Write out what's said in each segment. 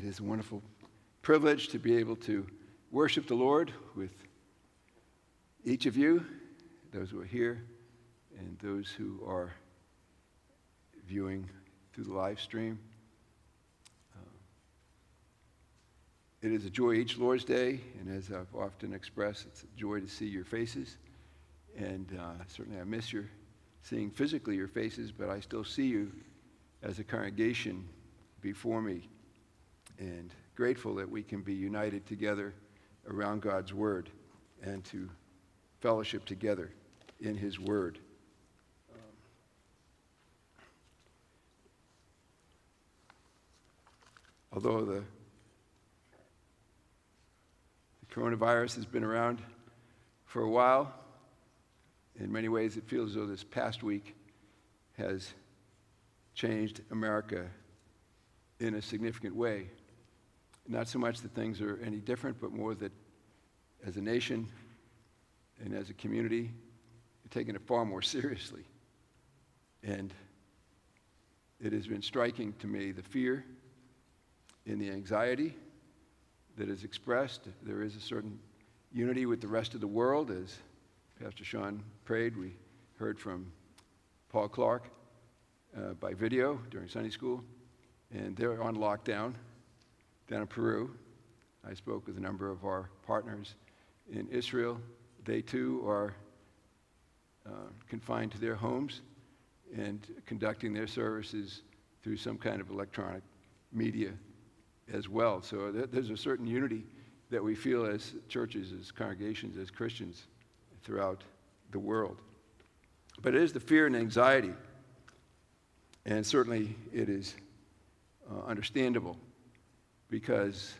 is a wonderful privilege to be able to worship the Lord with each of you, those who are here and those who are viewing through the live stream. It is a joy each Lord's Day, and as I've often expressed, it's a joy to see your faces. And certainly I miss seeing physically your faces, but I still see you as a congregation before me, and grateful that we can be united together around God's Word and to fellowship together in His Word. Although the coronavirus has been around for a while, in many ways it feels as though this past week has changed America in a significant way. Not so much that things are any different, but more that as a nation and as a community, we're taking it far more seriously. And it has been striking to me the fear and the anxiety that is expressed. There is a certain unity with the rest of the world. As Pastor Sean prayed, we heard from Paul Clark by video during Sunday school, and they're on lockdown down in Peru. I spoke with a number of our partners in Israel. They too are confined to their homes and conducting their services through some kind of electronic media as well. So there's a certain unity that we feel as churches, as congregations, as Christians throughout the world. But it is the fear and anxiety, and certainly it is understandable because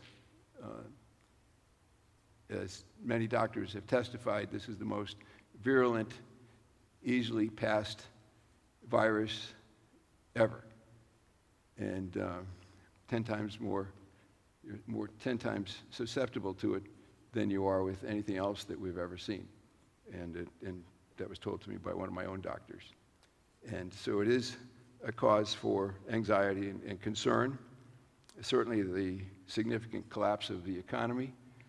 as many doctors have testified, this is the most virulent, easily passed virus ever. And 10 times more 10 times susceptible to it than you are with anything else that we've ever seen. And that was told to me by one of my own doctors. And so it is a cause for anxiety and concern. Certainly the significant collapse of the economy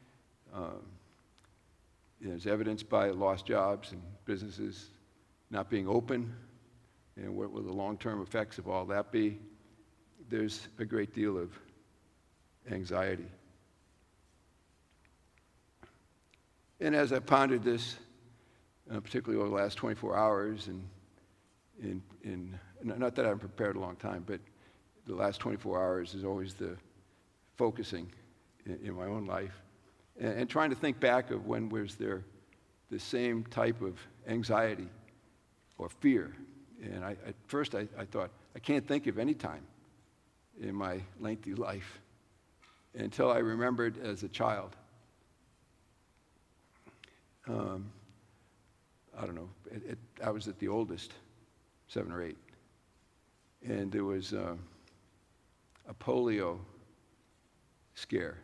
is evidenced by lost jobs and businesses not being open. And what will the long-term effects of all that be? There's a great deal of anxiety. And as I pondered this, particularly over the last 24 hours, and not that I'm prepared a long time, but the last 24 hours is always the focusing in my own life, and trying to think back of when was there the same type of anxiety or fear. And at first I thought, I can't think of any time in my lengthy life until I remembered as a child. I don't know, I was at the oldest, 7 or 8, and there was a polio scare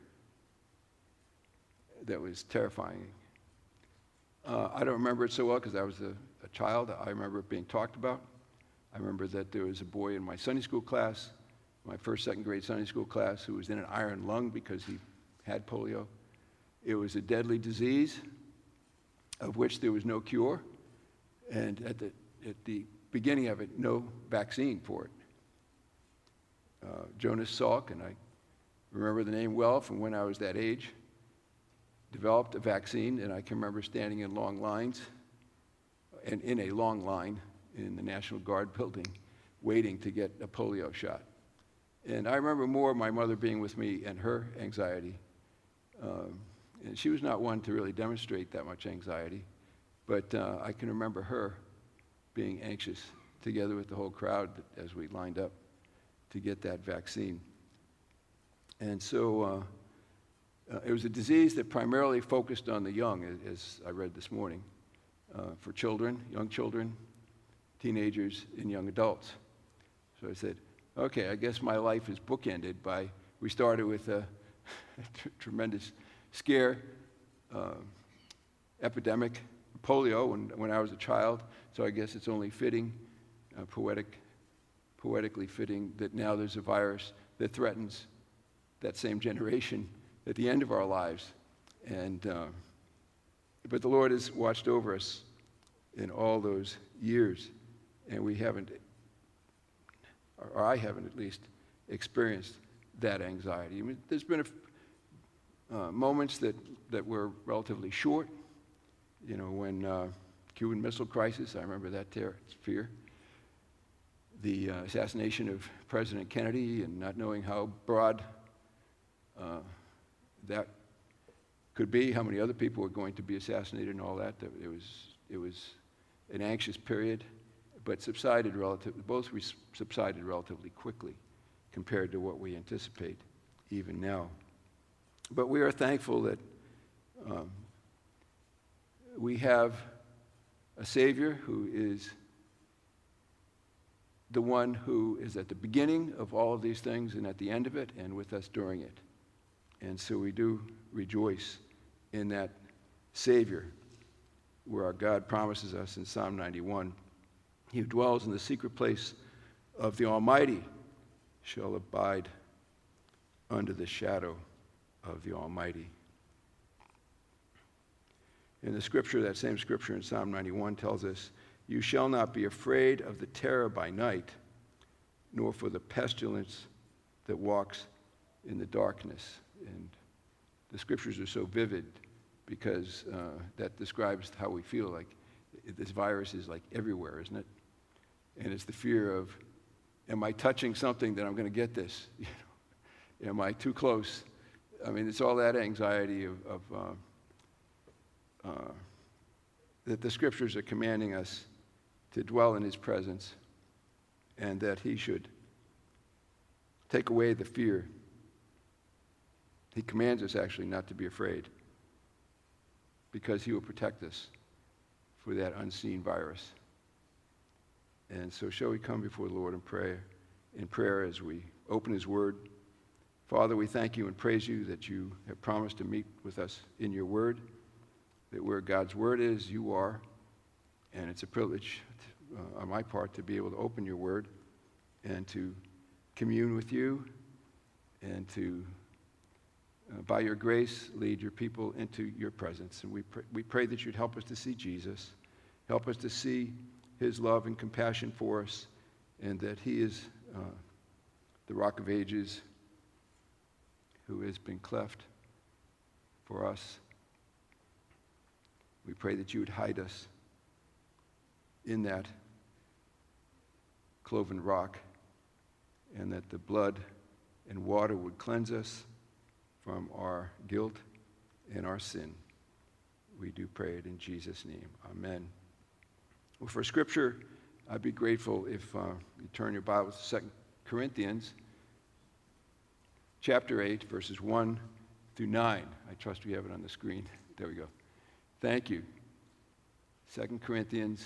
that was terrifying. I don't remember it so well because I was a child. I remember it being talked about. I remember that there was a boy in my Sunday school class, my first, second grade Sunday school class, who was in an iron lung because he had polio. It was a deadly disease of which there was no cure, and at the beginning of it, no vaccine for it. Jonas Salk, and I remember the name well from when I was that age, developed a vaccine, and I can remember standing in long lines, and in a long line in the National Guard building, waiting to get a polio shot. And I remember more my mother being with me and her anxiety. And she was not one to really demonstrate that much anxiety, but I can remember her being anxious together with the whole crowd as we lined up to get that vaccine. And so it was a disease that primarily focused on the young, as I read this morning, for children, young children, teenagers, and young adults. So I said, okay, I guess my life is bookended by, we started with a tremendous scare, epidemic, polio when I was a child, so I guess it's only fitting, poetically fitting, that now there's a virus that threatens that same generation at the end of our lives. But the Lord has watched over us in all those years, and we haven't, or I haven't at least, experienced that anxiety. I mean, there's been moments that were relatively short. You know, when Cuban Missile Crisis, I remember that fear. The assassination of President Kennedy and not knowing how broad that could be, how many other people were going to be assassinated and all that. It was an anxious period, but both subsided relatively quickly compared to what we anticipate even now. But we are thankful that we have a Savior who is the one who is at the beginning of all of these things and at the end of it and with us during it. And so we do rejoice in that Savior, where our God promises us in Psalm 91, he who dwells in the secret place of the Almighty shall abide under the shadow of the Almighty. In the scripture, that same scripture in Psalm 91 tells us, you shall not be afraid of the terror by night, nor for the pestilence that walks in the darkness. And the scriptures are so vivid because that describes how we feel. Like this virus is like everywhere, isn't it? And it's the fear of, am I touching something that I'm going to get this? You know, am I too close? I mean, it's all that anxiety that the scriptures are commanding us to dwell in his presence, and that he should take away the fear. He commands us actually not to be afraid, because he will protect us for that unseen virus. And so shall we come before the Lord in prayer as we open his word. Father, we thank you and praise you that you have promised to meet with us in your word, that where God's word is, you are. And it's a privilege on my part to be able to open your word and to commune with you and to, by your grace, lead your people into your presence. And we pray that you'd help us to see Jesus, help us to see his love and compassion for us, and that he is the Rock of Ages who has been cleft for us. We pray that you would hide us in that cloven rock, and that the blood and water would cleanse us from our guilt and our sin. We do pray it in Jesus' name. Amen. Well, for scripture, I'd be grateful if you turn your Bibles to 2 Corinthians chapter 8, verses 1 through 9. I trust we have it on the screen. There we go. Thank you. 2 Corinthians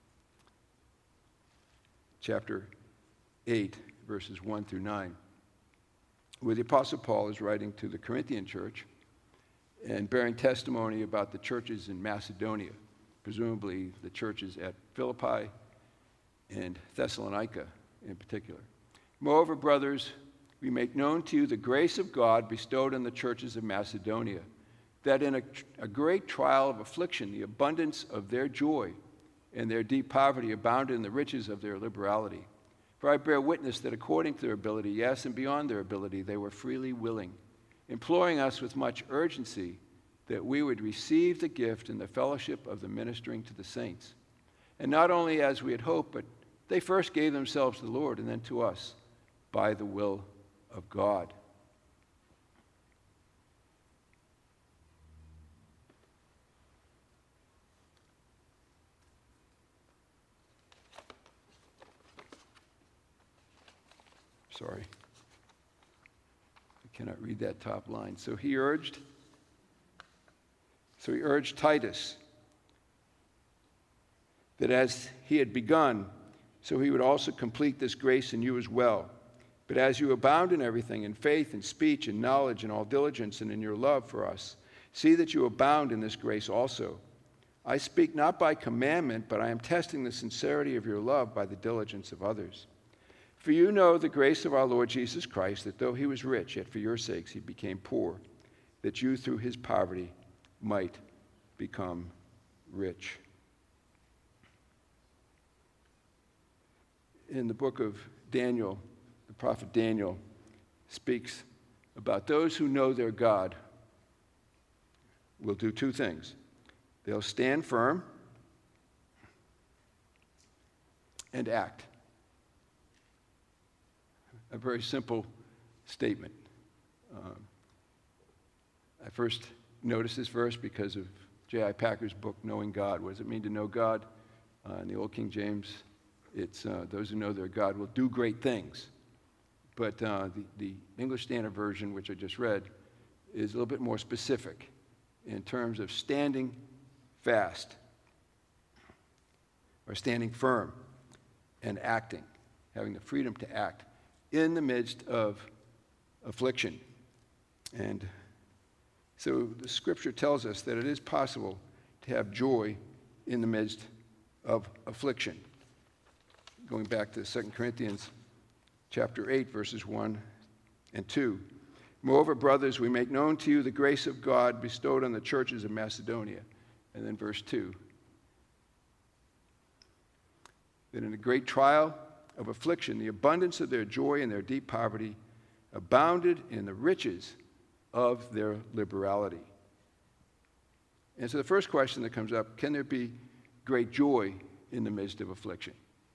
chapter 8, verses 1 through 9, where the Apostle Paul is writing to the Corinthian church and bearing testimony about the churches in Macedonia, presumably the churches at Philippi and Thessalonica in particular. Moreover, brothers, we make known to you the grace of God bestowed on the churches of Macedonia, that in a great trial of affliction, the abundance of their joy and their deep poverty abounded in the riches of their liberality. For I bear witness that according to their ability, yes, and beyond their ability, they were freely willing, imploring us with much urgency that we would receive the gift and the fellowship of the ministering to the saints. And not only as we had hoped, but they first gave themselves to the Lord and then to us by the will of God. Sorry. I cannot read that top line. So he urged Titus that as he had begun, so he would also complete this grace in you as well. But as you abound in everything, in faith, in speech, in knowledge, in all diligence, and in your love for us, see that you abound in this grace also. I speak not by commandment, but I am testing the sincerity of your love by the diligence of others. For you know the grace of our Lord Jesus Christ, that though he was rich, yet for your sakes he became poor, that you through his poverty might become rich. In the book of Daniel, the prophet Daniel speaks about those who know their God will do two things. They'll stand firm and act. A very simple statement. I first noticed this verse because of J.I. Packer's book, Knowing God. What does it mean to know God? In the Old King James, it's those who know their God will do great things. But the English Standard Version, which I just read, is a little bit more specific in terms of standing fast or standing firm and acting, having the freedom to act in the midst of affliction. And so the scripture tells us that it is possible to have joy in the midst of affliction. Going back to 2 Corinthians chapter 8, verses 1 and 2. Moreover, brothers, we make known to you the grace of God bestowed on the churches of Macedonia. And then verse 2. That in a great trial of affliction, the abundance of their joy and their deep poverty abounded in the riches of their liberality. And so the first question that comes up, can there be great joy in the midst of affliction?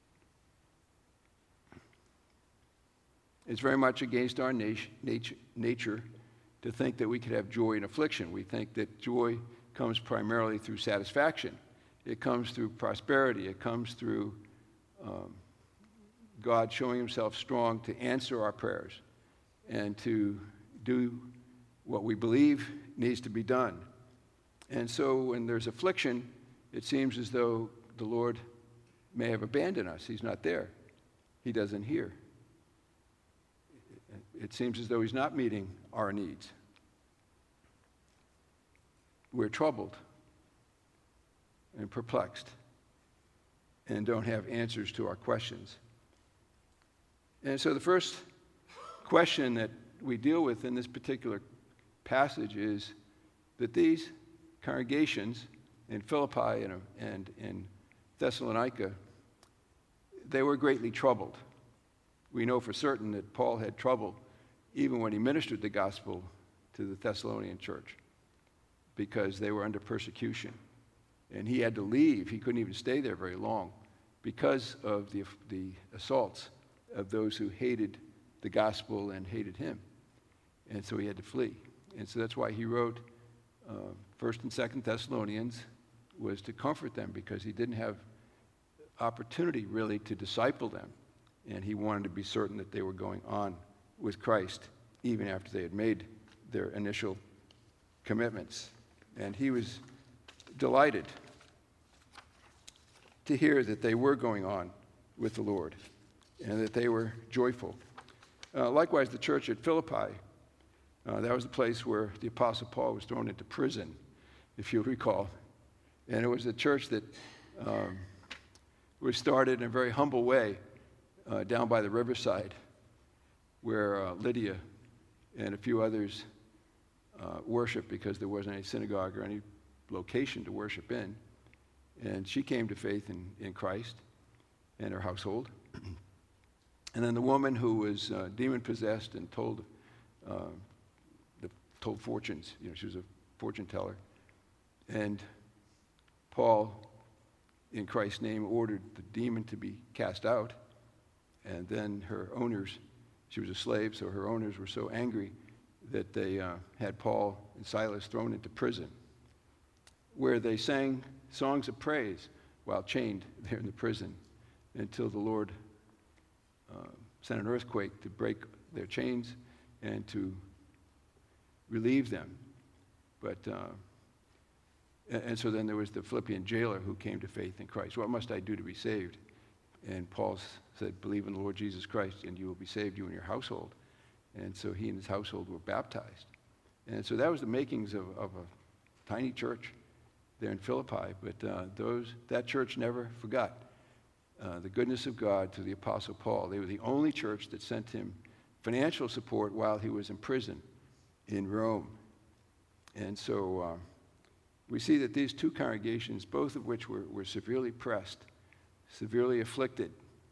It's very much against our nature to think that we could have joy in affliction. We think that joy comes primarily through satisfaction. It comes through prosperity. It comes through God showing himself strong to answer our prayers and to do what we believe needs to be done. And so when there's affliction, it seems as though the Lord may have abandoned us. He's not there. He doesn't hear. It seems as though he's not meeting our needs. We're troubled and perplexed and don't have answers to our questions. And so the first question that we deal with in this particular passage is that these congregations in Philippi and in Thessalonica, they were greatly troubled. We know for certain that Paul had trouble even when he ministered the gospel to the Thessalonian church because they were under persecution. And he had to leave. He couldn't even stay there very long because of the assaults of those who hated the gospel and hated him. And so he had to flee. And so that's why he wrote 1st and 2nd Thessalonians, was to comfort them because he didn't have opportunity really to disciple them. And he wanted to be certain that they were going on with Christ even after they had made their initial commitments. And he was delighted to hear that they were going on with the Lord and that they were joyful. Likewise, the church at Philippi, that was the place where the Apostle Paul was thrown into prison, if you'll recall. And it was a church that was started in a very humble way down by the riverside, where Lydia and a few others worshiped because there wasn't any synagogue or any location to worship in. And she came to faith in Christ and her household. And then the woman who was demon-possessed and told fortunes, she was a fortune teller. And Paul, in Christ's name, ordered the demon to be cast out. And then her owners, she was a slave, so her owners were so angry that they had Paul and Silas thrown into prison, where they sang songs of praise while chained there in the prison until the Lord sent an earthquake to break their chains and to relieve them. But and so then there was the Philippian jailer who came to faith in Christ. What must I do to be saved? And Paul said, believe in the Lord Jesus Christ and you will be saved, you and your household. And so he and his household were baptized. And so that was the makings of a tiny church there in Philippi. But that church never forgot the goodness of God to the Apostle Paul. They were the only church that sent him financial support while he was in prison in Rome. And so we see that these two congregations, both of which were severely pressed, severely afflicted,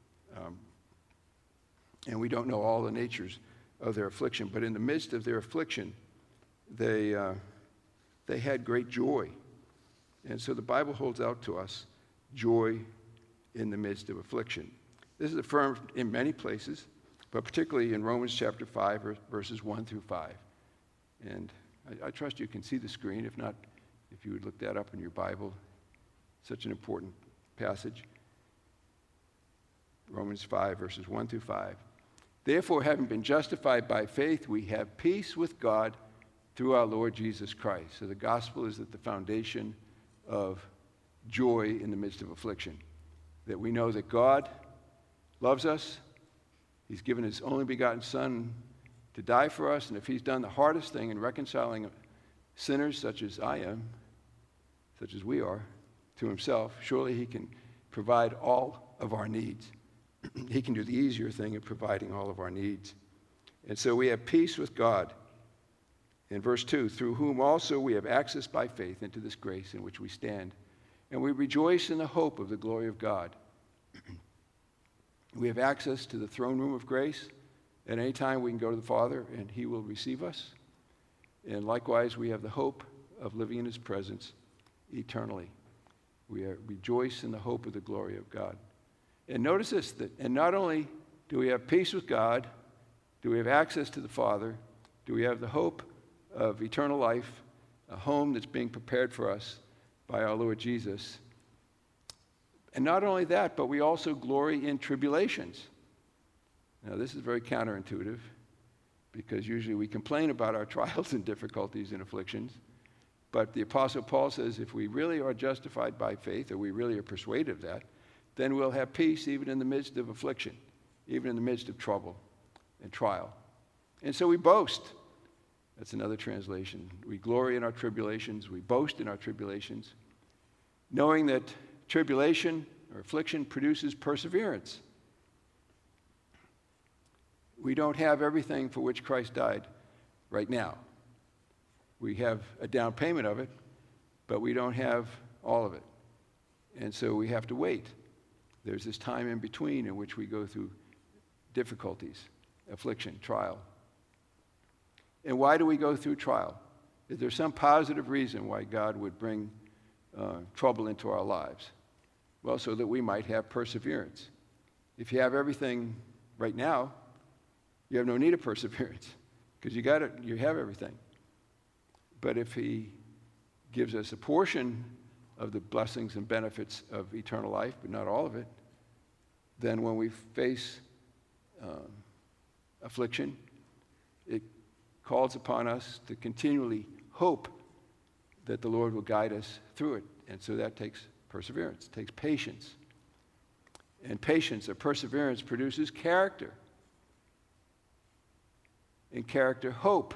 and we don't know all the natures of their affliction, but in the midst of their affliction, they had great joy. And so the Bible holds out to us joy in the midst of affliction. This is affirmed in many places, but particularly in Romans chapter 5, verses 1 through 5. And I trust you can see the screen. If not, if you would look that up in your Bible, such an important passage. Romans 5, verses 1 through 5. Therefore, having been justified by faith, we have peace with God through our Lord Jesus Christ. So the gospel is at the foundation of joy in the midst of affliction. That we know that God loves us. He's given his only begotten Son to die for us. And if he's done the hardest thing in reconciling sinners such as I am, such as we are, to himself, surely he can provide all of our needs. He can do the easier thing of providing all of our needs. And so we have peace with God. In verse 2, through whom also we have access by faith into this grace in which we stand. And we rejoice in the hope of the glory of God. We have access to the throne room of grace. At any time we can go to the Father and he will receive us. And likewise, we have the hope of living in his presence eternally. We rejoice in the hope of the glory of God. And notice this, and not only do we have peace with God, do we have access to the Father, do we have the hope of eternal life, a home that's being prepared for us by our Lord Jesus. And not only that, but we also glory in tribulations. Now, this is very counterintuitive, because usually we complain about our trials and difficulties and afflictions. But the Apostle Paul says if we really are justified by faith, or we really are persuaded of that, then we'll have peace even in the midst of affliction, even in the midst of trouble and trial. And so we boast. That's another translation. We glory in our tribulations. We boast in our tribulations, knowing that tribulation or affliction produces perseverance. We don't have everything for which Christ died right now. We have a down payment of it, but we don't have all of it. And so we have to wait. There's this time in between in which we go through difficulties, affliction, trial. And why do we go through trial? Is there some positive reason why God would bring trouble into our lives? Well, so that we might have perseverance. If you have everything right now, you have no need of perseverance, because you have everything. But if he gives us a portion of the blessings and benefits of eternal life, but not all of it, then when we face affliction, it calls upon us to continually hope that the Lord will guide us through it. And so that takes perseverance, takes patience. And patience or perseverance produces character. And character, hope.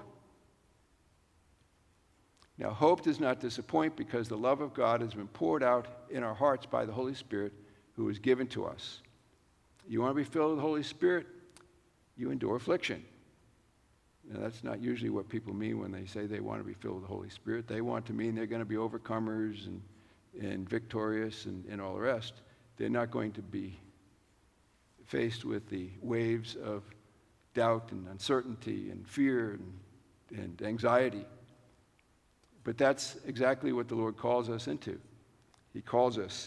Now, hope does not disappoint, because the love of God has been poured out in our hearts by the Holy Spirit who is given to us. You want to be filled with the Holy Spirit? You endure affliction. Now, that's not usually what people mean when they say they want to be filled with the Holy Spirit. They want to mean they're going to be overcomers and victorious and all the rest. They're not going to be faced with the waves of doubt and uncertainty and fear and anxiety. But that's exactly what the Lord calls us into. He calls us,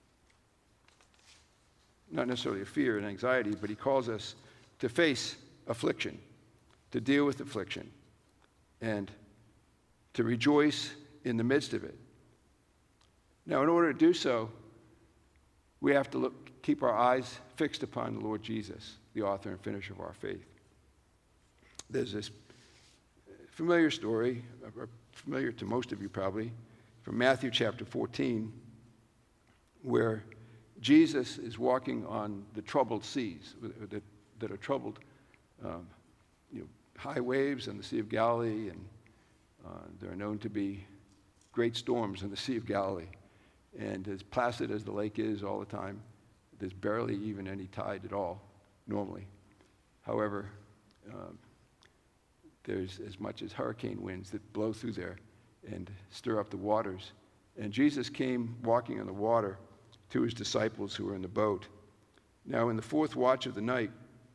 not necessarily a fear and anxiety, but he calls us to face affliction, to deal with affliction, and to rejoice in the midst of it. Now, in order to do so, we have to keep our eyes fixed upon the Lord Jesus, the author and finisher of our faith. There's this familiar story, familiar to most of you probably, from Matthew chapter 14, where Jesus is walking on the troubled seas that are troubled, high waves in the Sea of Galilee, and there are known to be great storms in the Sea of Galilee. And as placid as the lake is all the time, There's barely even any tide at all, normally. However, there's as much as hurricane winds that blow through there and stir up the waters. And Jesus came walking on the water to his disciples who were in the boat. Now, in the fourth watch of the night,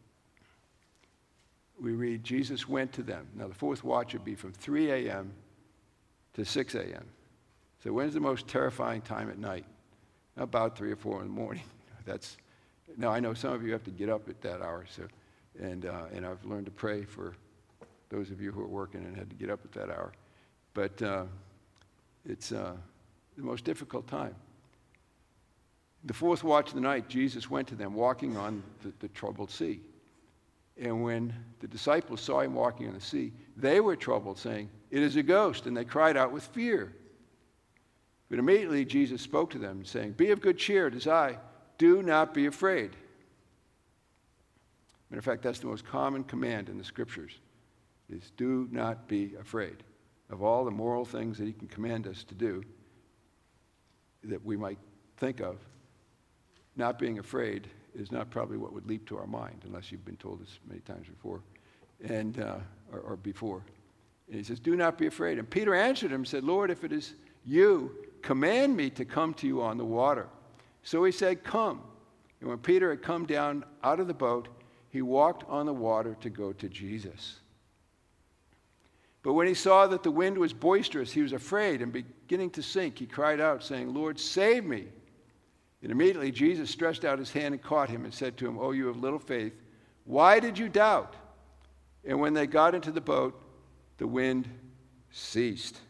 we read, Jesus went to them. Now, the fourth watch would be from 3 a.m. to 6 a.m. So when's the most terrifying time at night? About 3 or 4 in the morning. Now, I know some of you have to get up at that hour, and I've learned to pray for those of you who are working and had to get up at that hour. But it's the most difficult time. The fourth watch of the night, Jesus went to them walking on the troubled sea. And when the disciples saw him walking on the sea, they were troubled, saying, "It is a ghost," and they cried out with fear. But immediately Jesus spoke to them, saying, "Be of good cheer, it is I. Do not be afraid." Matter of fact, that's the most common command in the Scriptures, is do not be afraid. Of all the moral things that he can command us to do that we might think of, not being afraid is not probably what would leap to our mind, unless you've been told this many times before, or before. And he says, "Do not be afraid." And Peter answered him and said, "Lord, if it is you, command me to come to you on the water." So he said, "Come." And when Peter had come down out of the boat, he walked on the water to go to Jesus. But when he saw that the wind was boisterous, he was afraid, and beginning to sink, he cried out, saying, "Lord, save me." And immediately Jesus stretched out his hand and caught him and said to him, "Oh, you of little faith, why did you doubt?" And when they got into the boat, the wind ceased.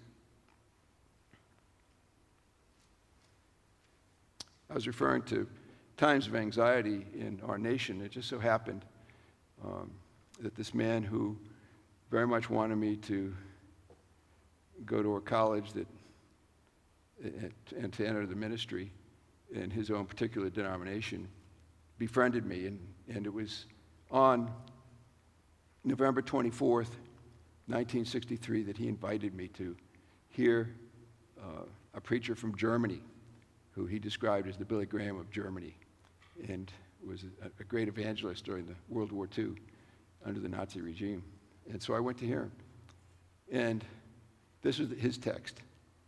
I was referring to times of anxiety in our nation. It just so happened that this man who very much wanted me to go to a college and to enter the ministry in his own particular denomination befriended me. And it was on November 24th, 1963, that he invited me to hear a preacher from Germany who he described as the Billy Graham of Germany, and was a great evangelist during the World War II under the Nazi regime. And so I went to hear him. And this was his text,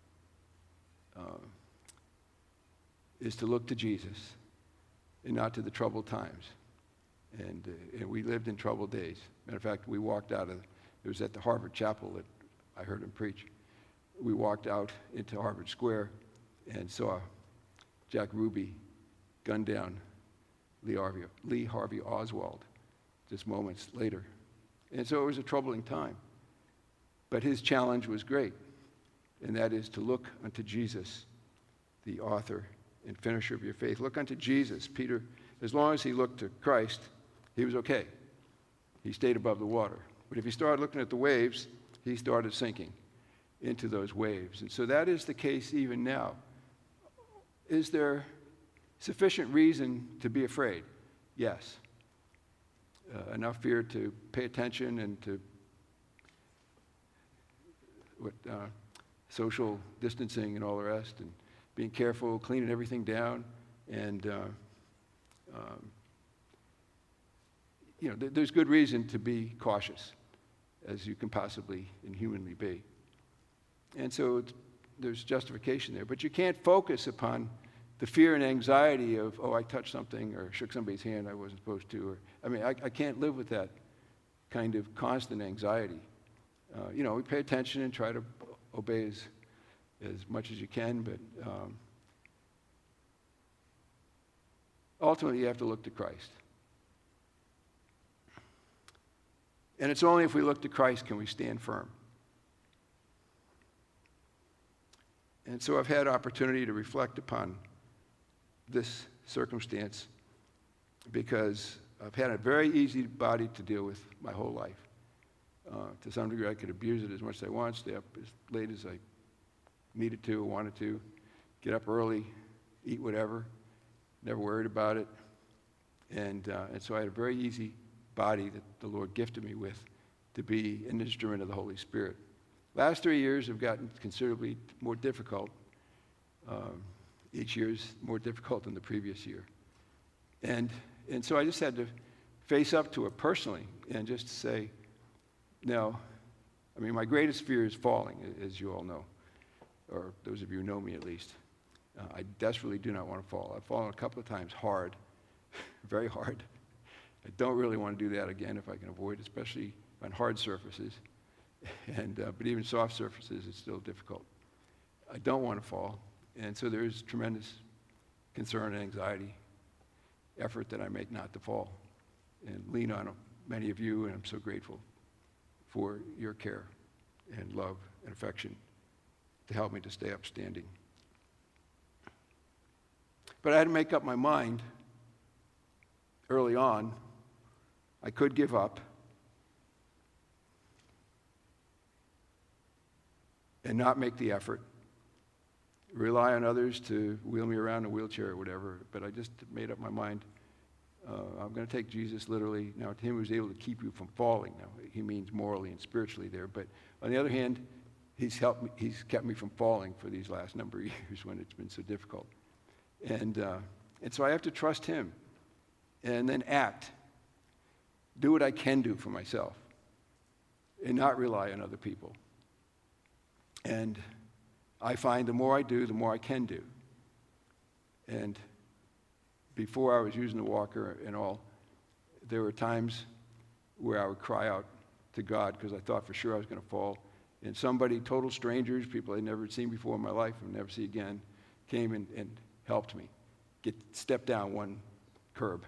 is to look to Jesus and not to the troubled times. And we lived in troubled days. Matter of fact, we walked out of, it was at the Harvard Chapel that I heard him preach. We walked out into Harvard Square and saw Jack Ruby gunned down Lee Harvey Oswald just moments later. And so it was a troubling time. But his challenge was great, and that is to look unto Jesus, the author and finisher of your faith. Look unto Jesus. Peter, as long as he looked to Christ, he was okay. He stayed above the water. But if he started looking at the waves, he started sinking into those waves. And so that is the case even now. Is there sufficient reason to be afraid? Yes. Enough fear to pay attention and to social distancing and all the rest, and being careful, cleaning everything down, and there's good reason to be cautious, as you can possibly and humanly be. And so there's justification there, but you can't focus upon the fear and anxiety of, oh, I touched something or shook somebody's hand I wasn't supposed to. I can't live with that kind of constant anxiety. We pay attention and try to obey as much as you can, but ultimately you have to look to Christ. And it's only if we look to Christ can we stand firm. And so I've had opportunity to reflect upon this circumstance because I've had a very easy body to deal with my whole life. To some degree, I could abuse it as much as I want, stay up as late as I needed to or wanted to, get up early, eat whatever, never worried about it. And so I had a very easy body that the Lord gifted me with to be an instrument of the Holy Spirit. Last 3 years have gotten considerably more difficult. Each year is more difficult than the previous year. And so I just had to face up to it personally and just say, no, I mean, my greatest fear is falling, as you all know, or those of you who know me at least. I desperately do not want to fall. I've fallen a couple of times hard, very hard. I don't really want to do that again if I can avoid it, especially on hard surfaces. But even soft surfaces, it's still difficult. I don't want to fall. And so there's tremendous concern and anxiety, effort that I make not to fall, and lean on many of you, and I'm so grateful for your care and love and affection to help me to stay upstanding. But I had to make up my mind early on. I could give up and not make the effort, rely on others to wheel me around in a wheelchair or whatever, but I just made up my mind. I'm going to take Jesus literally. Now, to him who's able to keep you from falling. Now, he means morally and spiritually there, but on the other hand, he's kept me from falling for these last number of years when it's been so difficult. And so I have to trust him and then act. Do what I can do for myself and not rely on other people. And I find the more I do, the more I can do. And before I was using the walker and all, there were times where I would cry out to God because I thought for sure I was going to fall. And somebody, total strangers, people I'd never seen before in my life and never see again, came and helped me step down one curb.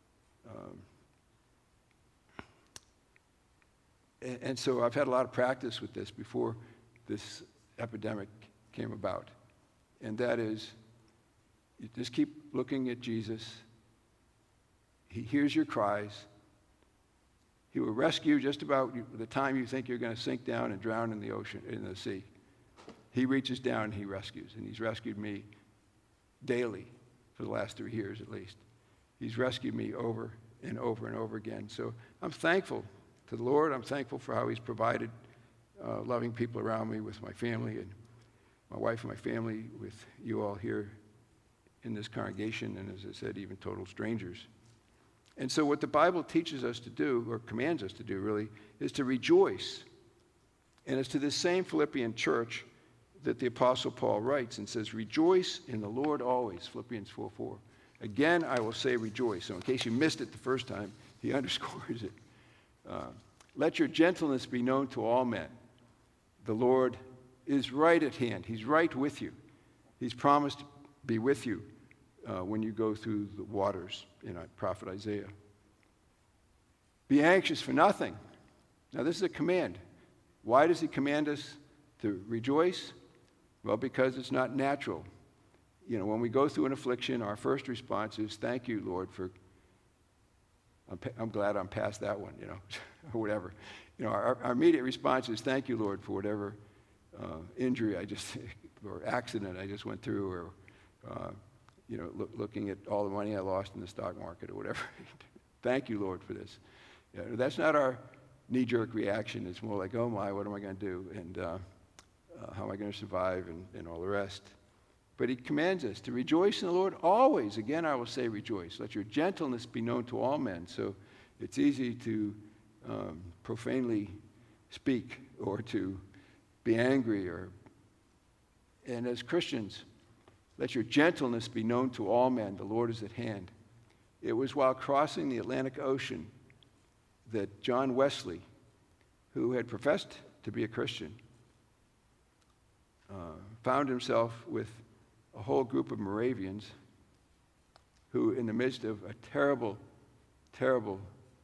And so I've had a lot of practice with this before this epidemic came about. And that is, you just keep looking at Jesus. He hears your cries. He will rescue just about the time you think you're going to sink down and drown in the ocean, in the sea. He reaches down and he rescues. And he's rescued me daily for the last 3 years at least. He's rescued me over and over and over again. So I'm thankful to the Lord. I'm thankful for how he's provided loving people around me with my family and my wife and my family, with you all here in this congregation, and as I said, even total strangers. And so what the Bible teaches us to do, or commands us to do really, is to rejoice. And it's to this same Philippian church that the Apostle Paul writes and says, rejoice in the Lord always, Philippians 4:4. Again, I will say rejoice. So in case you missed it the first time, he underscores it. Let your gentleness be known to all men. The Lord is right at hand. He's right with you. He's promised to be with you when you go through the waters, prophet Isaiah. Be anxious for nothing. Now, this is a command. Why does he command us to rejoice? Well, because it's not natural. When we go through an affliction, our first response is, thank you, Lord, for, I'm glad I'm past that one, or whatever. Our immediate response is, thank you, Lord, for whatever injury or accident I just went through, or, looking at all the money I lost in the stock market or whatever. Thank you, Lord, for this. That's not our knee-jerk reaction. It's more like, oh my, what am I going to do? And how am I going to survive and all the rest? But he commands us to rejoice in the Lord always. Again, I will say rejoice. Let your gentleness be known to all men. So it's easy to profanely speak or to be angry. And as Christians, let your gentleness be known to all men. The Lord is at hand. It was while crossing the Atlantic Ocean that John Wesley, who had professed to be a Christian, found himself with a whole group of Moravians who, in the midst of a terrible, terrible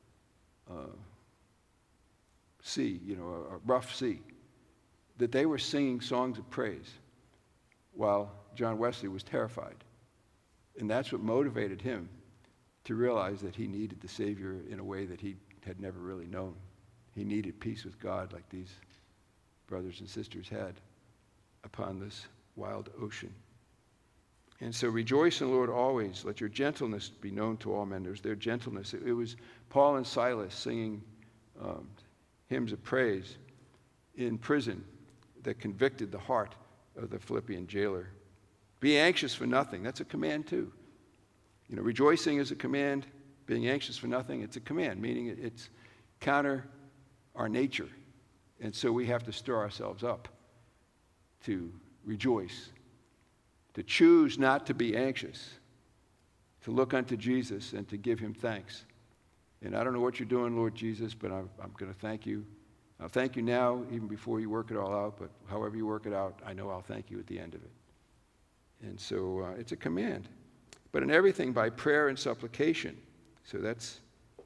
sea, a rough sea, that they were singing songs of praise while John Wesley was terrified. And that's what motivated him to realize that he needed the Savior in a way that he had never really known. He needed peace with God like these brothers and sisters had upon this wild ocean. And so rejoice in the Lord always. Let your gentleness be known to all men. There's their gentleness. It was Paul and Silas singing hymns of praise in prison that convicted the heart of the Philippian jailer. Be anxious for nothing. That's a command too. Rejoicing is a command. Being anxious for nothing, it's a command, meaning it's counter our nature. And so we have to stir ourselves up to rejoice, to choose not to be anxious, to look unto Jesus and to give him thanks. And I don't know what you're doing, Lord Jesus, but I'm going to thank you. I'll thank you now, even before you work it all out, but however you work it out, I know I'll thank you at the end of it. And so it's a command. But in everything by prayer and supplication. So that's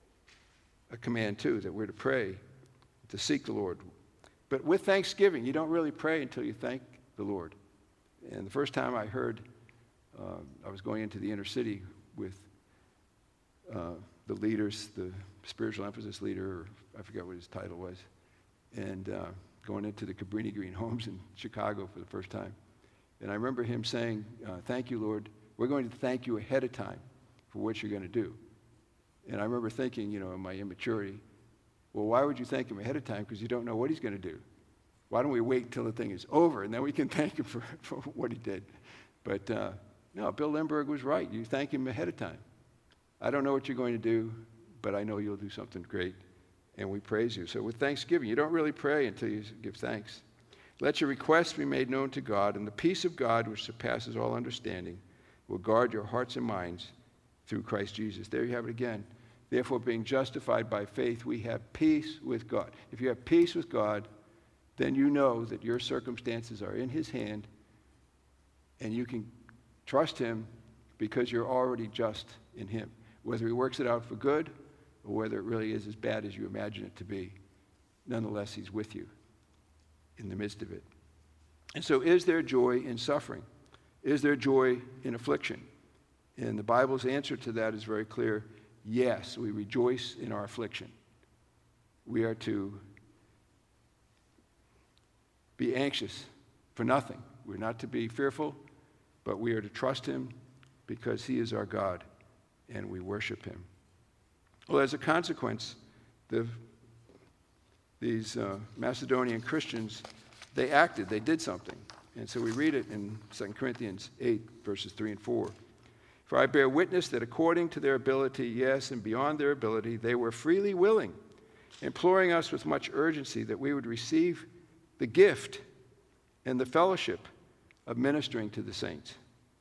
a command too, that we're to pray, to seek the Lord. But with thanksgiving, you don't really pray until you thank the Lord. And the first time I heard, I was going into the inner city with the leaders, the spiritual emphasis leader, or I forget what his title was, and going into the Cabrini Green homes in Chicago for the first time. And I remember him saying, thank you, Lord. We're going to thank you ahead of time for what you're going to do. And I remember thinking, in my immaturity, well, why would you thank him ahead of time? Because you don't know what he's going to do. Why don't we wait until the thing is over, and then we can thank him for what he did. But no, Bill Lindbergh was right. You thank him ahead of time. I don't know what you're going to do, but I know you'll do something great, and we praise you. So with thanksgiving, you don't really pray until you give thanks. Let your requests be made known to God, and the peace of God, which surpasses all understanding, will guard your hearts and minds through Christ Jesus. There you have it again. Therefore, being justified by faith, we have peace with God. If you have peace with God, then you know that your circumstances are in his hand, and you can trust him because you're already just in him. Whether he works it out for good or whether it really is as bad as you imagine it to be, nonetheless, he's with you in the midst of it. And so is there joy in suffering? Is there joy in affliction? And the Bible's answer to that is very clear. Yes, we rejoice in our affliction. We are to be anxious for nothing. We're not to be fearful, but we are to trust him because he is our God and we worship him. Well, as a consequence, these Macedonian Christians, they acted, they did something. And so we read it in 2 Corinthians 8, verses 3 and 4. For I bear witness that according to their ability, yes, and beyond their ability, they were freely willing, imploring us with much urgency that we would receive the gift and the fellowship of ministering to the saints.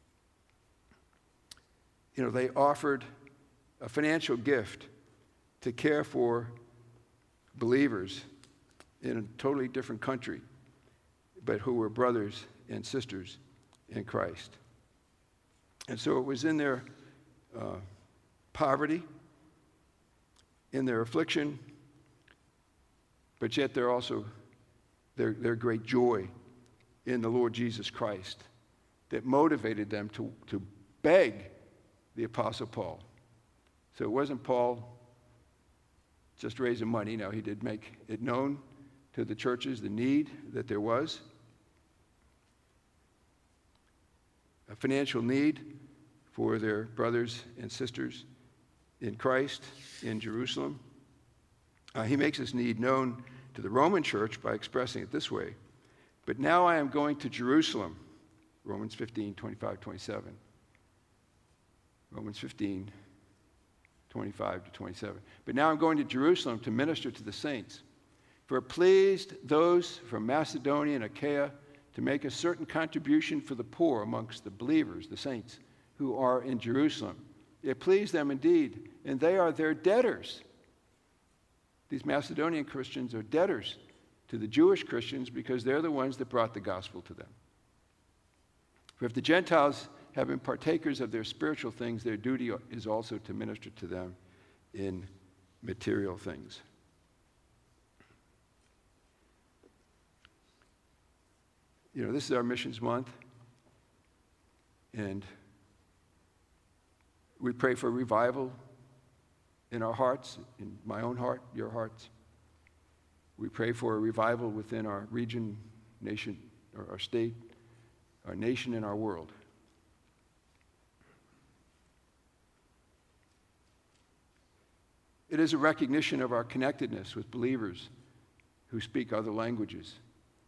They offered a financial gift to care for believers in a totally different country, but who were brothers and sisters in Christ. And so it was in their poverty, in their affliction, but yet they're also their great joy in the Lord Jesus Christ that motivated them to beg the Apostle Paul. So it wasn't Paul just raising money. No, he did make it known to the churches the need that there was, a financial need for their brothers and sisters in Christ in Jerusalem. He makes his need known to the Roman church by expressing it this way. But now I am going to Jerusalem. Romans 15, 25, 27. Romans 15, 25 to 27. But now I'm going to Jerusalem to minister to the saints. For it pleased those from Macedonia and Achaia to make a certain contribution for the poor amongst the believers, the saints, who are in Jerusalem. It pleased them indeed, and they are their debtors. These Macedonian Christians are debtors to the Jewish Christians because they're the ones that brought the gospel to them. For if the Gentiles have been partakers of their spiritual things, their duty is also to minister to them in material things. This is our missions month, and we pray for revival in our hearts, in my own heart, your hearts. We pray for a revival within our region, nation, or our state, our nation, and our world. It is a recognition of our connectedness with believers who speak other languages,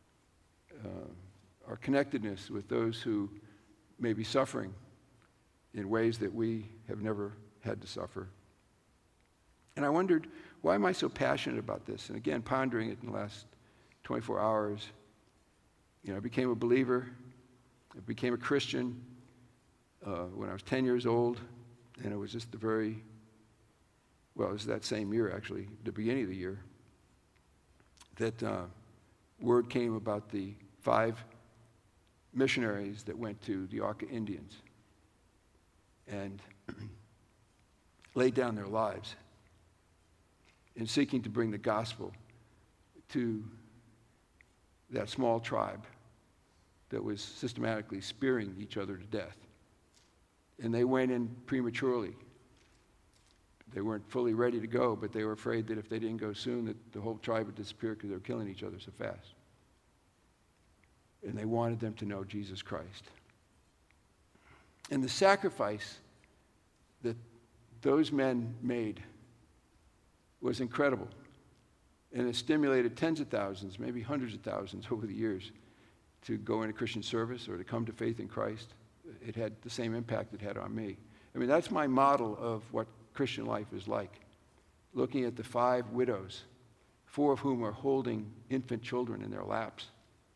our connectedness with those who may be suffering in ways that we have never had to suffer. And I wondered, why am I so passionate about this? And again, pondering it in the last 24 hours, I became a believer. I became a Christian when I was 10 years old, and it was just it was that same year, actually, the beginning of the year, that word came about the 5 missionaries that went to the Auca Indians and laid down their lives in seeking to bring the gospel to that small tribe that was systematically spearing each other to death. And they went in prematurely. They weren't fully ready to go, but they were afraid that if they didn't go soon, that the whole tribe would disappear because they were killing each other so fast. And they wanted them to know Jesus Christ. And the sacrifice that those men made was incredible. And it stimulated tens of thousands, maybe hundreds of thousands over the years to go into Christian service or to come to faith in Christ. It had the same impact it had on me. I mean, that's my model of what Christian life is like. Looking at the 5 widows, 4 of whom are holding infant children in their laps,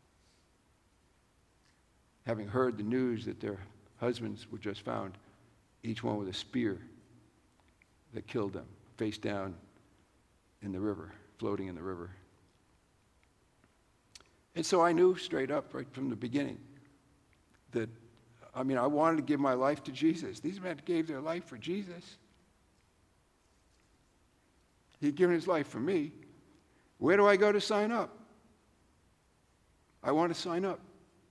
having heard the news that their husbands were just found, each one with a spear that killed them, face down in the river, floating in the river. And so I knew straight up right from the beginning that, I wanted to give my life to Jesus. These men gave their life for Jesus. He'd given his life for me. Where do I go to sign up? I want to sign up.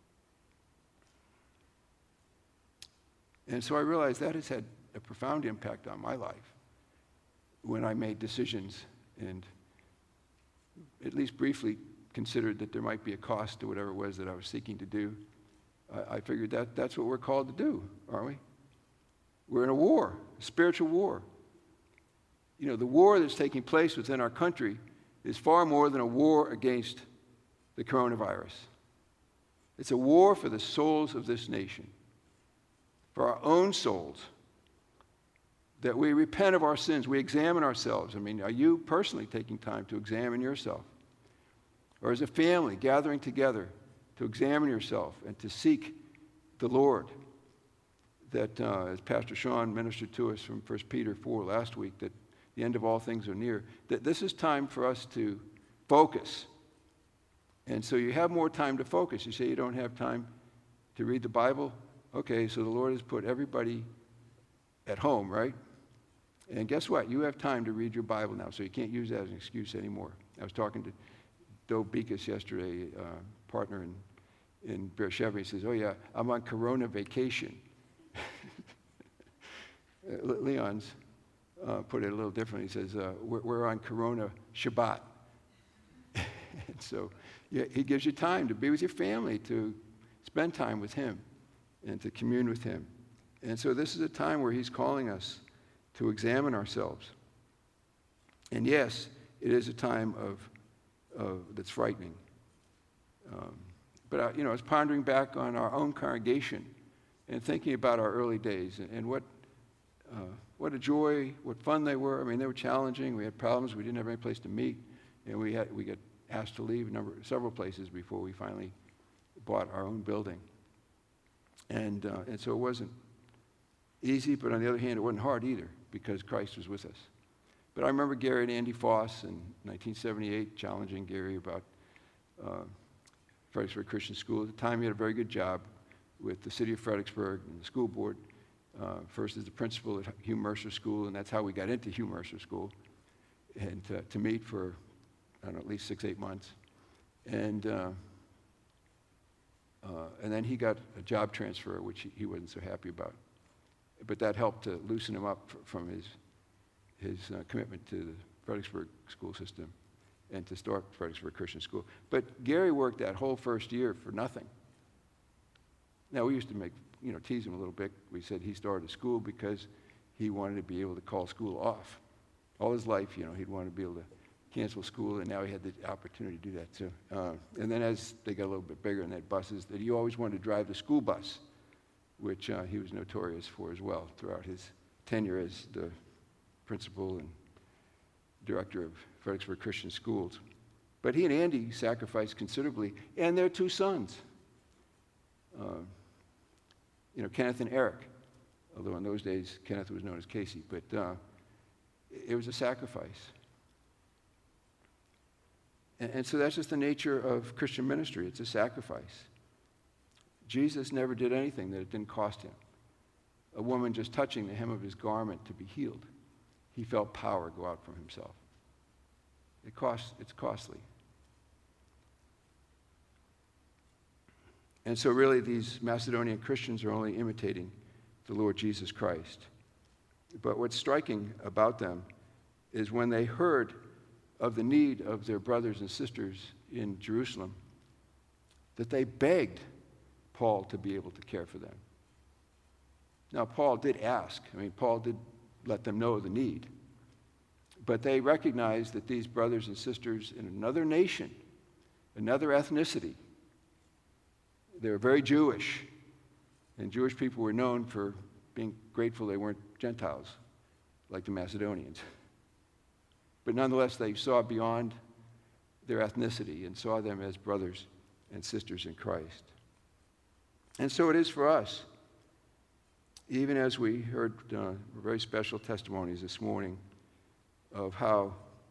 And so I realized that has had a profound impact on my life when I made decisions and at least briefly considered that there might be a cost to whatever it was that I was seeking to do. I figured that's what we're called to do, aren't we? We're in a war, a spiritual war. The war that's taking place within our country is far more than a war against the coronavirus. It's a war for the souls of this nation, for our own souls, that we repent of our sins, we examine ourselves. Are you personally taking time to examine yourself? Or as a family gathering together to examine yourself and to seek the Lord? That, as Pastor Sean ministered to us from 1 Peter 4 last week, that the end of all things are near, that this is time for us to focus. And so you have more time to focus. You say you don't have time to read the Bible? Okay, so the Lord has put everybody at home, right? And guess what? You have time to read your Bible now, so you can't use that as an excuse anymore. I was talking to Dov Bekas yesterday, partner in Beersheba. He says, oh yeah, I'm on Corona vacation. Leon's put it a little differently. He says, we're on Corona Shabbat. And so yeah, he gives you time to be with your family, to spend time with him, and to commune with him. And so this is a time where he's calling us to examine ourselves. And yes, it is a time that's frightening. But I was pondering back on our own congregation and thinking about our early days and what a joy, what fun they were. They were challenging. We had problems. We didn't have any place to meet, and we got asked to leave several places before we finally bought our own building. And so it wasn't easy, but on the other hand, it wasn't hard either because Christ was with us. But I remember Gary and Andy Foss in 1978 challenging Gary about Fredericksburg Christian School. At the time, he had a very good job with the city of Fredericksburg and the school board. First as the principal at Hugh Mercer School, and that's how we got into Hugh Mercer School, and to meet for, at least 6-8 months. And then he got a job transfer, which he wasn't so happy about. But that helped to loosen him up from his commitment to the Fredericksburg school system and to start Fredericksburg Christian School. But Gary worked that whole first year for nothing. Now, we used to tease him a little bit. We said he started a school because he wanted to be able to call school off. All his life, he'd wanted to be able to cancel school, and now he had the opportunity to do that too. And then as they got a little bit bigger and they had buses, that he always wanted to drive the school bus which he was notorious for as well throughout his tenure as the principal and director of Fredericksburg Christian Schools. But he and Andy sacrificed considerably, and their two sons, Kenneth and Eric, although in those days Kenneth was known as Casey, but it was a sacrifice. And so that's just the nature of Christian ministry. It's a sacrifice. Jesus never did anything that it didn't cost him. A woman just touching the hem of his garment to be healed, he felt power go out from himself. It's costly. And so really these Macedonian Christians are only imitating the Lord Jesus Christ. But what's striking about them is when they heard of the need of their brothers and sisters in Jerusalem, that they begged Paul to be able to care for them. Now, Paul did ask. Paul did let them know the need. But they recognized that these brothers and sisters in another nation, another ethnicity, they were very Jewish. And Jewish people were known for being grateful they weren't Gentiles, like the Macedonians. But nonetheless, they saw beyond their ethnicity and saw them as brothers and sisters in Christ. And so it is for us. Even as we heard very special testimonies this morning of how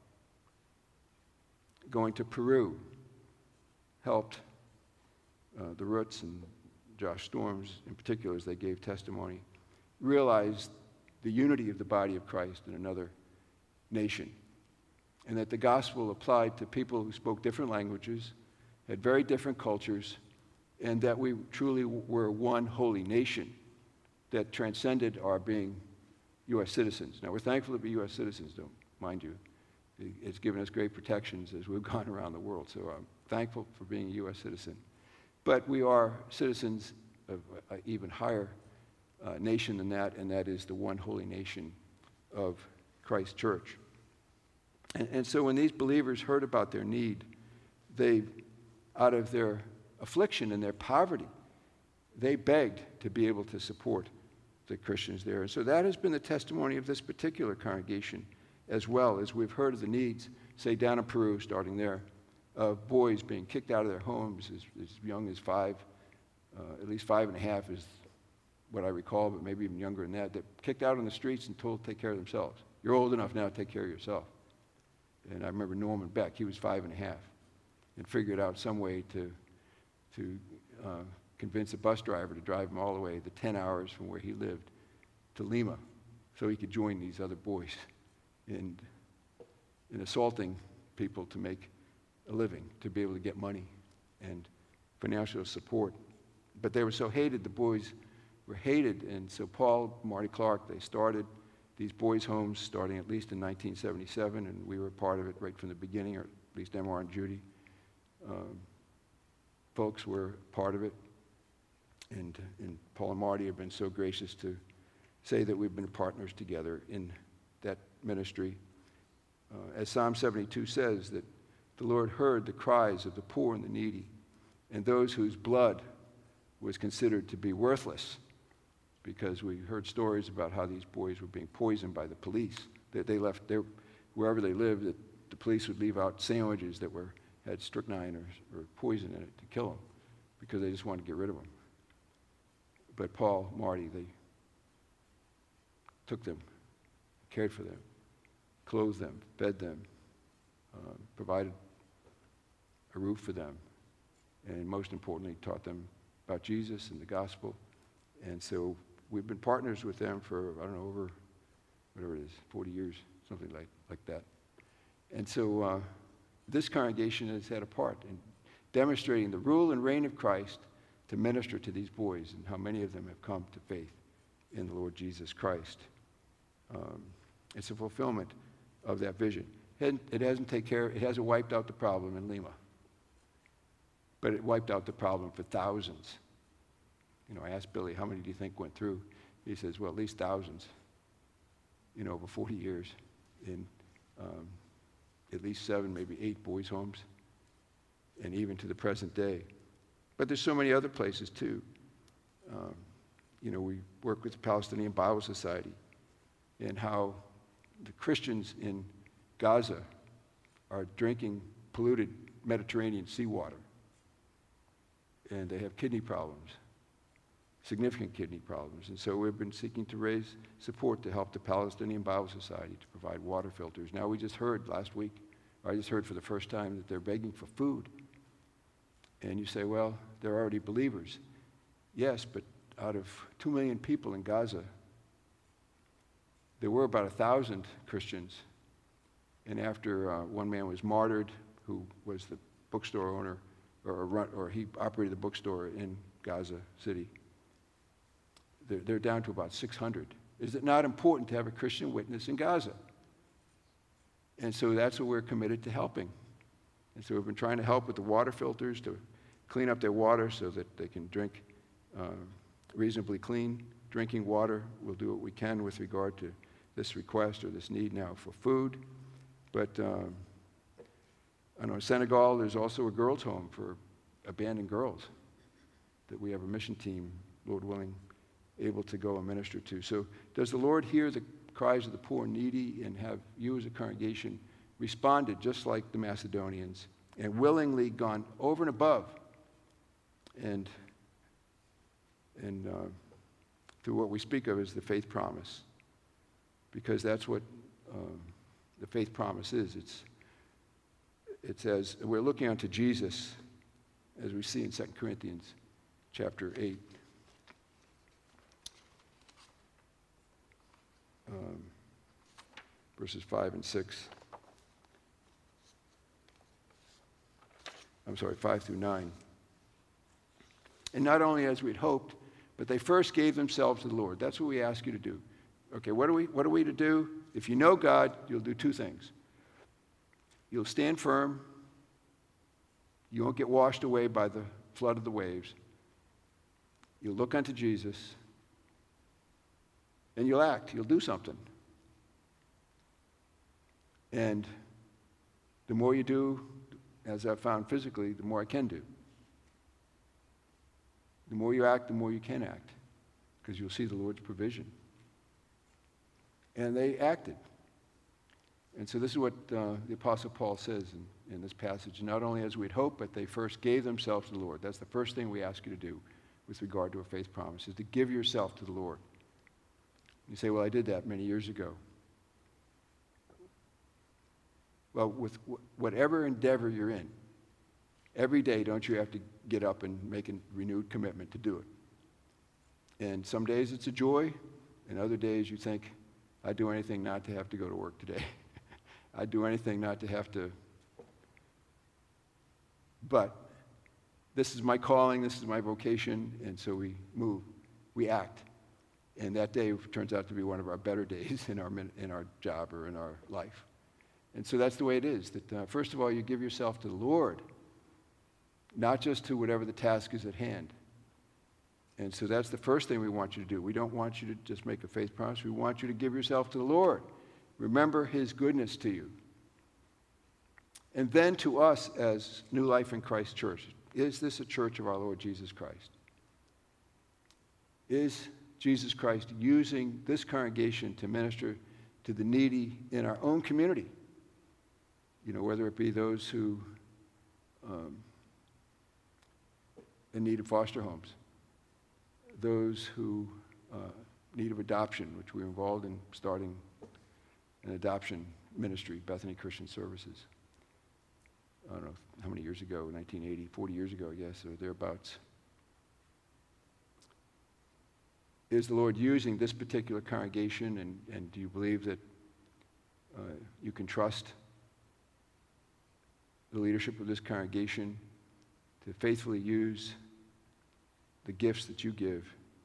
going to Peru helped the Roots and Josh Storms in particular, as they gave testimony, realize the unity of the body of Christ in another nation, and that the gospel applied to people who spoke different languages, had very different cultures, and that we truly were one holy nation that transcended our being U.S. citizens. Now, we're thankful to be U.S. citizens, don't mind you. It's given us great protections as we've gone around the world, so I'm thankful for being a U.S. citizen. But we are citizens of an even higher nation than that, and that is the one holy nation of Christ Church. And so when these believers heard about their need, they, out of their affliction and their poverty, they begged to be able to support the Christians there. And so that has been the testimony of this particular congregation as well, as we've heard of the needs, say down in Peru, starting there, of boys being kicked out of their homes as young as 5, at least 5.5 is what I recall, but maybe even younger than that. They're kicked out on the streets and told to take care of themselves. You're old enough now to take care of yourself. And I remember Norman Beck, he was 5.5, and figured out some way to convince a bus driver to drive him all the way the 10 hours from where he lived to Lima so he could join these other boys in assaulting people to make a living, to be able to get money and financial support. But they were so hated, the boys were hated, and so Paul, Marty Clark, they started these boys' homes starting at least in 1977, and we were part of it right from the beginning, or at least MR and Judy. Folks were part of it, and Paul and Marty have been so gracious to say that we've been partners together in that ministry. As Psalm 72 says, that the Lord heard the cries of the poor and the needy, and those whose blood was considered to be worthless, because we heard stories about how these boys were being poisoned by the police. That they left wherever they lived, that the police would leave out sandwiches that had strychnine or poison in it to kill them, because they just wanted to get rid of them. But Paul, Marty, they took them, cared for them, clothed them, fed them, provided a roof for them, and most importantly, taught them about Jesus and the gospel. And so we've been partners with them for, I don't know, over, whatever it is, 40 years, something like that. And so this congregation has had a part in demonstrating the rule and reign of Christ to minister to these boys, and how many of them have come to faith in the Lord Jesus Christ. It's a fulfillment of that vision. It hasn't wiped out the problem in Lima, but it wiped out the problem for thousands. I asked Billy, how many do you think went through? He says, well, at least thousands, over 40 years in at least 7, maybe 8 boys' homes, and even to the present day. But there's so many other places too. we work with the Palestinian Bible Society and how the Christians in Gaza are drinking polluted Mediterranean seawater. And they have kidney problems, significant kidney problems. And so we've been seeking to raise support to help the Palestinian Bible Society to provide water filters. Now we just heard last week, or I just heard for the first time, that they're begging for food. And you say, well, they're already believers. Yes, but out of 2 million people in Gaza, there were about 1,000 Christians. And after one man was martyred, who was the bookstore owner, or he operated the bookstore in Gaza City, they're down to about 600. Is it not important to have a Christian witness in Gaza? And so that's what we're committed to helping. And so we've been trying to help with the water filters to clean up their water so that they can drink reasonably clean drinking water. We'll do what we can with regard to this request or this need now for food. But I know in Senegal, there's also a girls' home for abandoned girls that we have a mission team, Lord willing, able to go and minister to. So does the Lord hear the cries of the poor and needy, and have you as a congregation responded just like the Macedonians and willingly gone over and above and through what we speak of as the faith promise? Because that's what the faith promise is. It says, we're looking unto Jesus, as we see in 2 Corinthians chapter 8. Verses 5 and 6. I'm sorry, 5 through 9. And not only as we'd hoped, but they first gave themselves to the Lord. That's what we ask you to do. Okay, what are we to do? If you know God, you'll do two things. You'll stand firm. You won't get washed away by the flood of the waves. You'll look unto Jesus. And you'll act. You'll do something. And the more you do, as I've found physically, the more I can do. The more you act, the more you can act, because you'll see the Lord's provision. And they acted. And so this is what the Apostle Paul says in this passage. Not only as we'd hoped, but they first gave themselves to the Lord. That's the first thing we ask you to do with regard to a faith promise, is to give yourself to the Lord. You say, well, I did that many years ago. Well, with whatever endeavor you're in, every day don't you have to get up and make a renewed commitment to do it. And some days it's a joy, and other days you think, I'd do anything not to have to go to work today. I'd do anything not to have to. But this is my calling, this is my vocation, and so we move, we act. And that day turns out to be one of our better days in our job or in our life. And so that's the way it is, that first of all, you give yourself to the Lord, not just to whatever the task is at hand. And so that's the first thing we want you to do. We don't want you to just make a faith promise. We want you to give yourself to the Lord. Remember his goodness to you. And then to us as New Life in Christ Church, is this a church of our Lord Jesus Christ? Is Jesus Christ using this congregation to minister to the needy in our own community? You know, whether it be those who in need of foster homes, those who need of adoption, which we're involved in starting an adoption ministry, Bethany Christian Services. I don't know how many years ago, 1980, 40 years ago, I guess, or thereabouts. Is the Lord using this particular congregation, and do you believe that you can trust the leadership of this congregation to faithfully use the gifts that you give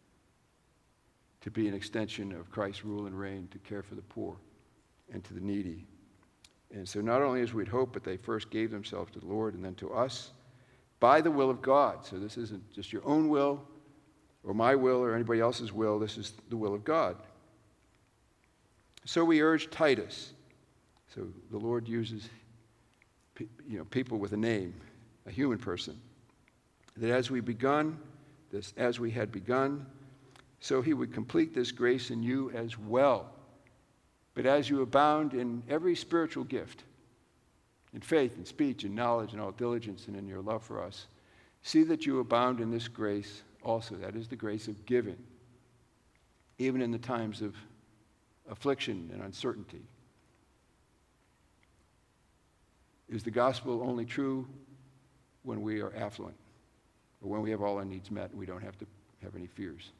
to be an extension of Christ's rule and reign, to care for the poor and to the needy? And so not only as we'd hoped, but they first gave themselves to the Lord and then to us by the will of God. So this isn't just your own will or my will or anybody else's will. This is the will of God. So we urge Titus. So the Lord uses people with a name, a human person, that as we had begun, so he would complete this grace in you as well. But as you abound in every spiritual gift, in faith and speech and knowledge and all diligence and in your love for us, see that you abound in this grace also. That is the grace of giving, even in the times of affliction and uncertainty. Is the gospel only true when we are affluent, or when we have all our needs met and we don't have to have any fears?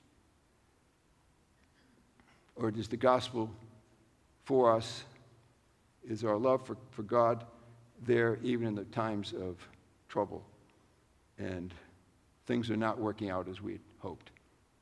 Or does the gospel for us, is our love for God there even in the times of trouble and things are not working out as we had hoped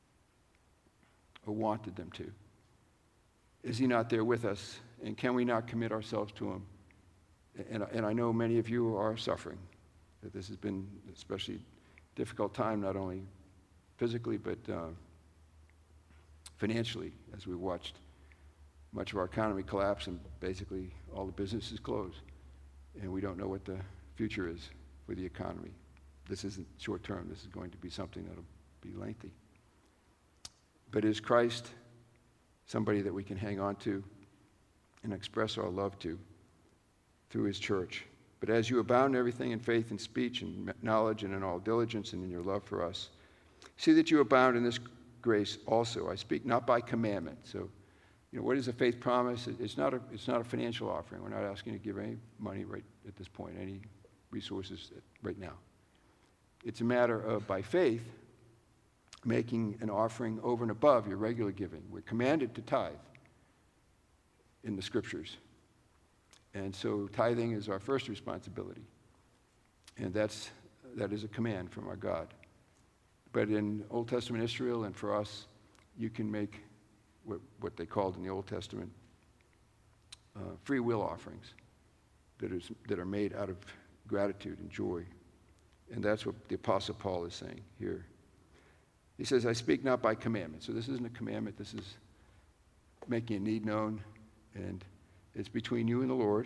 or wanted them to? Is he not there with us, and can we not commit ourselves to him? And I know many of you are suffering, that this has been an especially difficult time, not only physically but financially, as we watched much of our economy collapse and basically all the businesses close. And we don't know what the future is for the economy. This isn't short term. This is going to be something that'll be lengthy. But is Christ somebody that we can hang on to and express our love to through his church? But as you abound in everything in faith and speech and knowledge and in all diligence and in your love for us, see that you abound in this grace also. I speak not by commandment. So, what is a faith promise? It's not a financial offering. We're not asking you to give any money right at this point, any resources right now. It's a matter of, by faith, making an offering over and above your regular giving. We're commanded to tithe in the scriptures. And so tithing is our first responsibility. And that is a command from our God. But in Old Testament Israel and for us, you can make what they called in the Old Testament free will offerings that are made out of gratitude and joy. And that's what the Apostle Paul is saying here. He says, I speak not by commandment. So this isn't a commandment. This is making a need known. And it's between you and the Lord.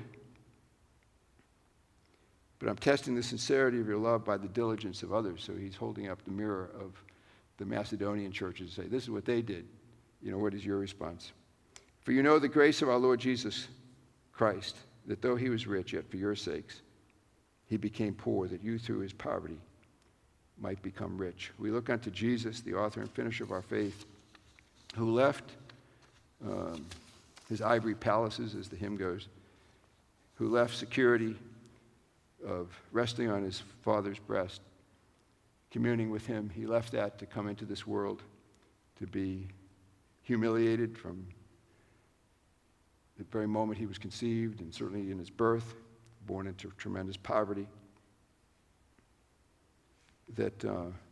But I'm testing the sincerity of your love by the diligence of others. So he's holding up the mirror of the Macedonian churches and say, this is what they did. What is your response? For you know the grace of our Lord Jesus Christ, that though he was rich, yet for your sakes he became poor, that you through his poverty might become rich. We look unto Jesus, the author and finisher of our faith, who left his ivory palaces, as the hymn goes, who left security of resting on his Father's breast, communing with him. He left that to come into this world, to be humiliated from the very moment he was conceived, and certainly in his birth, born into tremendous poverty, that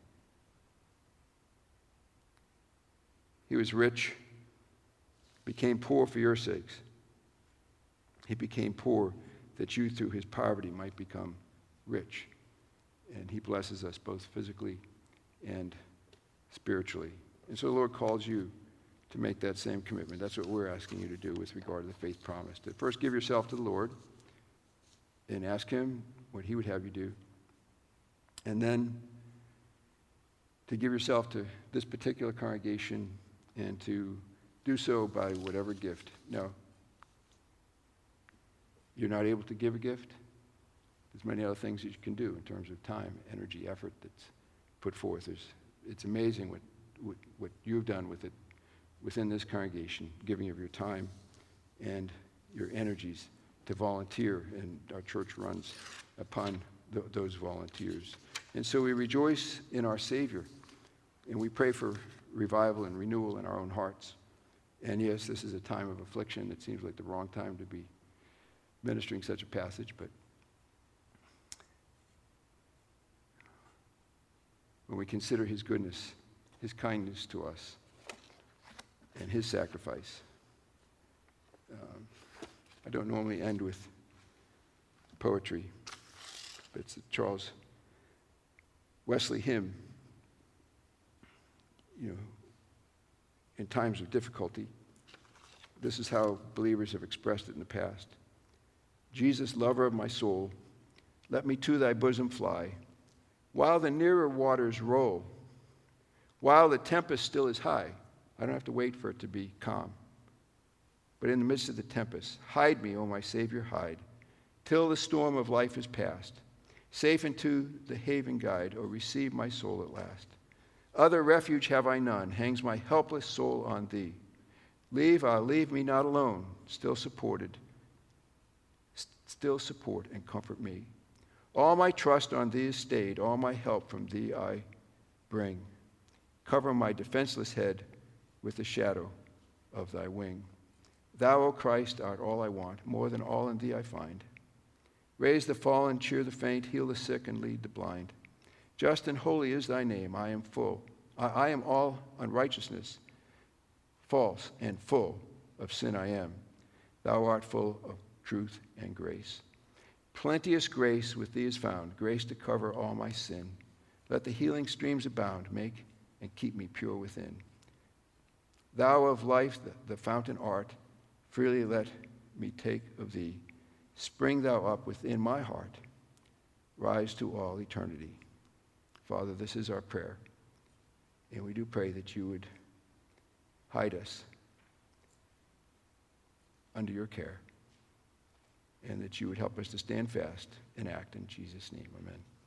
he was rich, became poor for your sakes. He became poor that you through his poverty might become rich. And he blesses us both physically and spiritually. And so the Lord calls you to make that same commitment. That's what we're asking you to do with regard to the faith promise. To first give yourself to the Lord and ask him what he would have you do. And then to give yourself to this particular congregation and to do so by whatever gift. Now, you're not able to give a gift. There's many other things that you can do in terms of time, energy, effort that's put forth. It's amazing what you've done with it within this congregation, giving of your time and your energies to volunteer, and our church runs upon those volunteers. And so we rejoice in our Savior, and we pray for revival and renewal in our own hearts. And yes, this is a time of affliction. It seems like the wrong time to be ministering such a passage, but when we consider his goodness, his kindness to us, and his sacrifice. I don't normally end with poetry, but it's a Charles Wesley hymn. In times of difficulty, this is how believers have expressed it in the past. Jesus, lover of my soul, let me to thy bosom fly, while the nearer waters roll, while the tempest still is high. I don't have to wait for it to be calm. But in the midst of the tempest, hide me, O my Savior, hide, till the storm of life is past. Safe into the haven guide, or receive my soul at last. Other refuge have I none, hangs my helpless soul on thee. Leave me not alone, still support and comfort me. All my trust on thee is stayed, all my help from thee I bring. Cover my defenseless head with the shadow of thy wing. Thou, O Christ, art all I want, more than all in thee I find. Raise the fallen, cheer the faint, heal the sick, and lead the blind. Just and holy is thy name. I am all unrighteousness. False and full of sin I am. Thou art full of truth and grace. Plenteous grace with thee is found, grace to cover all my sin. Let the healing streams abound, make and keep me pure within. Thou of life, the fountain art, freely let me take of thee. Spring thou up within my heart, rise to all eternity. Father, this is our prayer, and we do pray that you would hide us under your care, and that you would help us to stand fast and act in Jesus' name. Amen.